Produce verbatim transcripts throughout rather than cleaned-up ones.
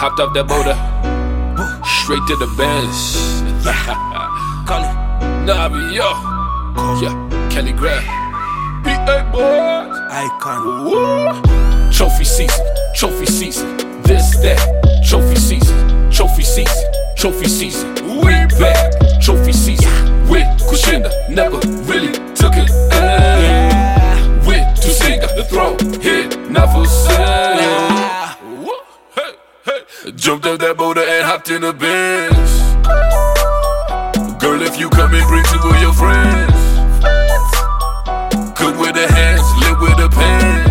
Hopped off that motor, straight to the bench. Call it Navio, yeah, Kelly Grab, P A boys, Icon. Woo. Trophy season, trophy season, this, that, trophy season, trophy season, trophy season, we back, trophy season, with Kushinda, never really took it, uh, with Tusinga, the throw, hit, never said, hey, hey, jumped up that boulder and hopped in the bench, girl if you come and bring two of your friends, cook with the hands, lit with the pen.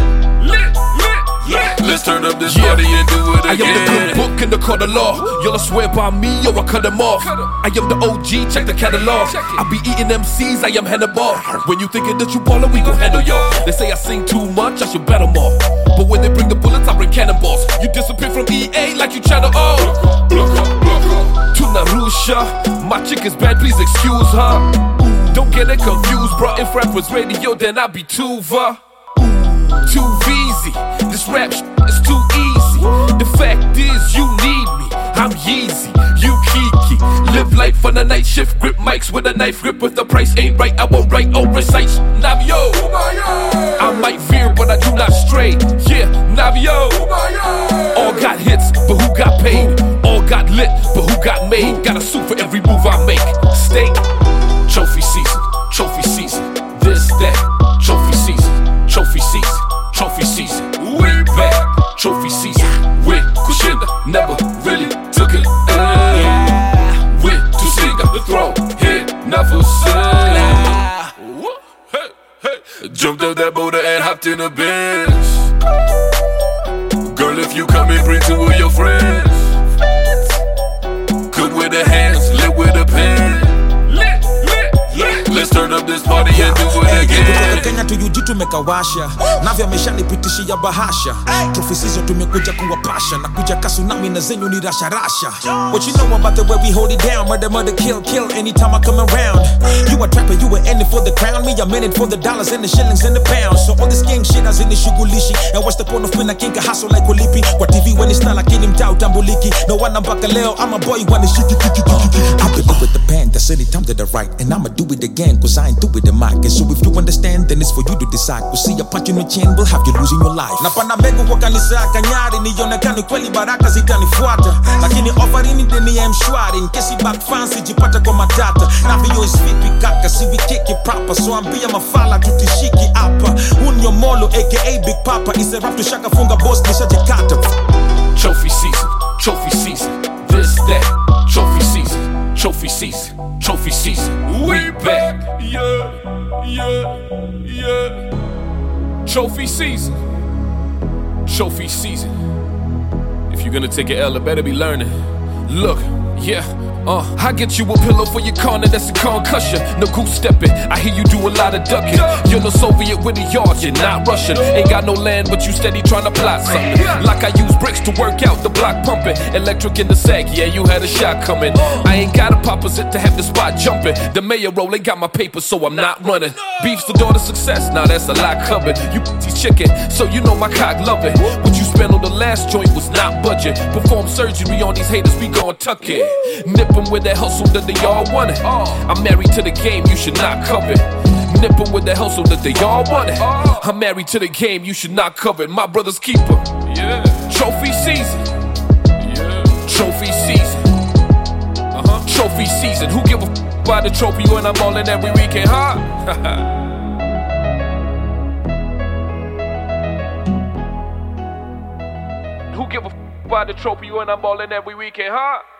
Let's turn up this yeah. party and do it again. I am the good book in the court of law. Y'all swear by me or I cut them off. I am the O G, check the catalog. I be eating M Cs, I am Hannibal. When you thinking that you ballin', we gon' handle y'all. They say I sing too much, I should battle more. But when they bring the bullets, I bring cannonballs. You disappear from E A like you tryna oh. To Narusha, my chick is bad, please excuse her. Don't get it confused, bro. If rap was radio, then I'd be Tuva. Too easy, this rap sh is too easy. The fact is you need me, I'm Yeezy, you Kiki. Live life on a night shift, grip mics with a knife grip. If the price ain't right, I won't write or recite. Navio, I might veer but I do not stray. Yeah, Navio, all got hits but who got paid? All got lit but who got made? Got a suit for every move I make. Steak, trophy season, trophy season, this, that, trophy season, trophy season. Trophy season, we back. Trophy season, with Kushinda, never really took it. Uh, with Tusinga, the throw, hit, never said. Hey, hey. Jumped up that boulder and hopped in the bench. Girl, if you come and bring two of your friends, cook with the hands, lit with a pen. Let's turn up this party and do it again. Kutoka Kenya to U G tumekawasha, Navio ameshanipitishia bahasha. Trophy season tumekuja kuwapasha, na kuja kasunami na zenyu ni rasha rasha. What you know about the way we hold it down? Murder, murder, kill, kill anytime I come around. You a trapper, you were in it for the crown. Me, I'm in it for the dollars and the shillings and the pounds. So all this gang shit as in the shugulishi. And what's the point of pina kinka hustle like Walipi? Kwa T V when it's not like in him tau tambuliki. No one I'm baka leo, I'm a boy when it's shiki kiki kiki. I've been with the pen, that's any time that I write. And I'ma do it again. Cause I ain't through with the mic. And so if you understand, then it's for you to decide. We'll see a punch in the chin, we'll have you losing your life. Napanda mbegu kwa kanisa ya Kanyari, nionekane kweli baraka zitanifuata. Lakini offerini deni ya mshwari, in case you back fancy jipata kwa matata. Navio is vipi kaka, si we kick it proper. So ambia mafala tutishiki hapa. Unyo molo aka Big Papa, is a rap to shaka funga boss nisha jekata. Trophy season, trophy season, this, that, trophy season, trophy season, trophy season, we back, yeah, yeah, yeah. Trophy season, trophy season. If you're gonna take an L, it better be learning. Look, yeah. Uh, I get you a pillow for your corner, that's a concussion. No goose stepping, I hear you do a lot of ducking. You're no Soviet with the yard, you're not Russian. Ain't got no land, but you steady trying to plot something. Like I use bricks to work out the block pumping. Electric in the sack, yeah, you had a shot coming. I ain't got a opposite to have the spot jumping. The mayor roll ain't got my paper, so I'm not running. Beef's the door to success, now that's a lot coming. You p***y chicken, so you know my cock love it. What you spent on the last joint was not budget. Perform surgery on these haters, we gon' tuck it. Nip them with that hustle that they all wanted. I'm married to the game, you should not covet. Nip them with that hustle that they all wanted. I'm married to the game, you should not covet. My brother's keeper. Yeah. Trophy season. Yeah. Trophy season. Uh-huh. Trophy season. Who give a f by the trophy when I'm ballin' every weekend, huh? Who give a f by the trophy when I'm ballin' every weekend, huh?